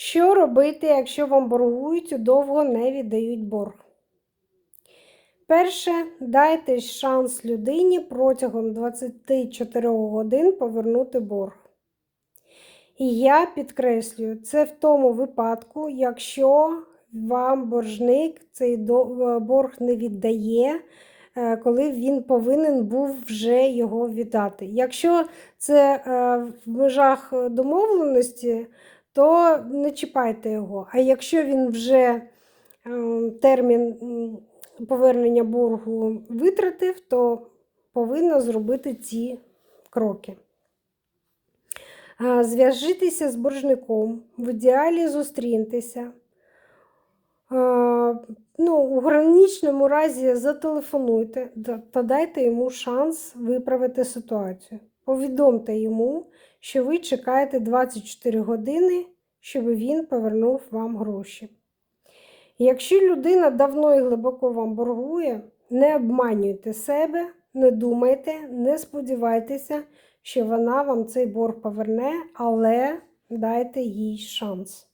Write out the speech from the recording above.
Що робити, якщо вам боргують і довго не віддають борг? Перше, дайте шанс людині протягом 24 годин повернути борг. І я підкреслюю, це в тому випадку, якщо вам боржник цей борг не віддає, коли він повинен був вже його віддати. Якщо це в межах домовленості, то не чіпайте його. А якщо він вже термін повернення боргу витратив, то повинно зробити ці кроки. Зв'яжитися з боржником, в ідеалі зустріньтеся. У граничному разі зателефонуйте та дайте йому шанс виправити ситуацію. Повідомте йому, що ви чекаєте 24 години, щоб він повернув вам гроші. Якщо людина давно і глибоко вам боргує, не обманюйте себе, не думайте, не сподівайтеся, що вона вам цей борг поверне, але дайте їй шанс.